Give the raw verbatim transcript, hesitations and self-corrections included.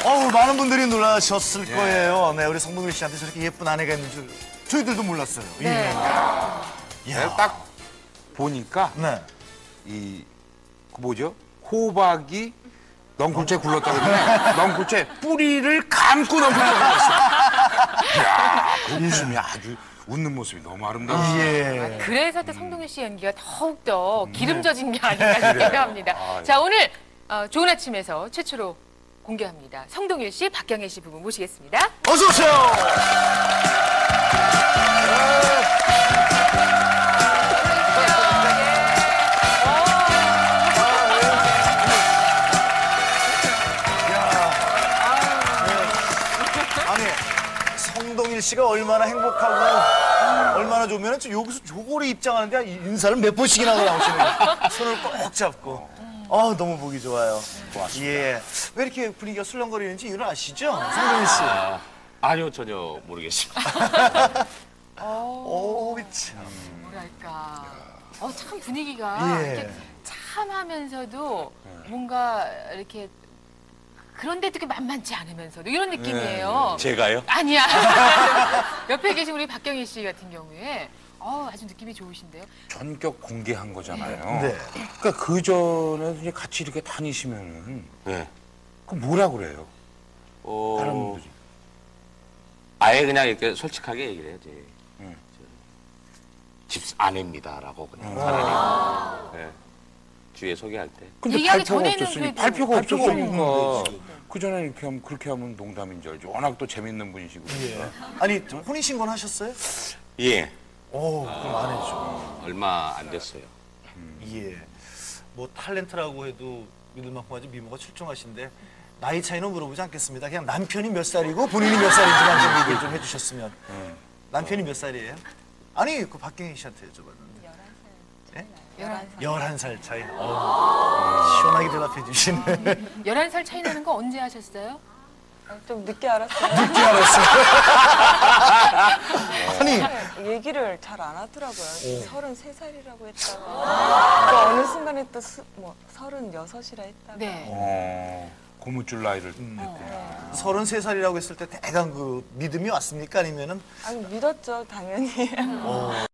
어우, 많은 분들이 놀라셨을 예. 거예요. 네, 우리 성동일 씨한테 저렇게 예쁜 아내가 있는 줄 저희들도 몰랐어요. 네. 예. 내가 딱 보니까 네. 이 그 뭐죠? 호박이 넝쿨째 굴렀다 그러네. 넝쿨째 뿌리를 감고 넝쿨째 굴렀어. 이야, 그 웃음이 아주 웃는 모습이 너무 아름다워. 예. 그래서 또 성동일 씨 연기가 더욱더 기름져진 게 아닌가 싶기도 합니다. 아, 자, 오늘 어, 좋은 아침에서 최초로 공개합니다. 성동일 씨, 박경혜 씨 부부 모시겠습니다. 어서 오세요. 아니, 성동일 씨가 얼마나 행복하고 얼마나 좋으면 여기서 조골이 입장하는데 인사를 몇 번씩이나 하고 나오시네요. 손을 꼭 잡고. 아, 너무 보기 좋아요. 고맙습니다. 예. 왜 이렇게 분위기가 술렁거리는지 이유는 아시죠? 성동일 씨. 아, 아니요, 전혀 모르겠습니다. 오, 참. 뭐랄까. 어, 참 분위기가 예. 이렇게 참하면서도 뭔가 이렇게 그런데 되게 만만치 않으면서도 이런 느낌이에요. 제가요? 아니야. 옆에 계신 우리 박경희 씨 같은 경우에 어, 아주 느낌이 좋으신데요. 전격 공개한 거잖아요. 네. 그러니까 그 전에 이제 같이 이렇게 다니시면은 네. 그 뭐라 그래요? 어, 다른 분들이. 아예 그냥 이렇게 솔직하게 얘기를 해야지. 응. 집 아내입니다라고 그냥 차라리. 네. 주위에 소개할 때. 근데 얘기하기 발표가 전에는 없었으니 그래도 발표가 발표가 없었으니까 없는데, 그 전에 이렇게 하면 그렇게 하면 농담인 줄 알죠. 워낙 또 재밌는 분이시고. 예. 아니, 혼인신고는 하셨어요? 예. 오, 그럼 안 해줘. 어, 얼마 안 됐어요. 예. 뭐 탤런트라고 해도 믿을 만큼 아주 미모가 출중하신데 나이 차이는 물어보지 않겠습니다. 그냥 남편이 몇 살이고 본인이 몇 살인지만 좀 얘기 좀 해주셨으면. 남편이 몇 살이에요? 아니, 그 박경희 씨한테 여쭤봤는데. 예? 열한 살 차이. 어, 시원하게 대답해 주시네. 열한 살 차이 나는 거 언제 하셨어요? 좀 늦게 알았어요. 늦게 알았어요. 아니, 얘기를 잘 안 하더라고요. 서른세 살이라고 했다가 또 어느 순간에 또 수, 뭐 서른여섯이라 했다가 네. 어, 고무줄 나이를 냈구나. 서른세 살이라고 했을 때 대강 그 믿음이 왔습니까? 아니면은 아니 믿었죠 당연히.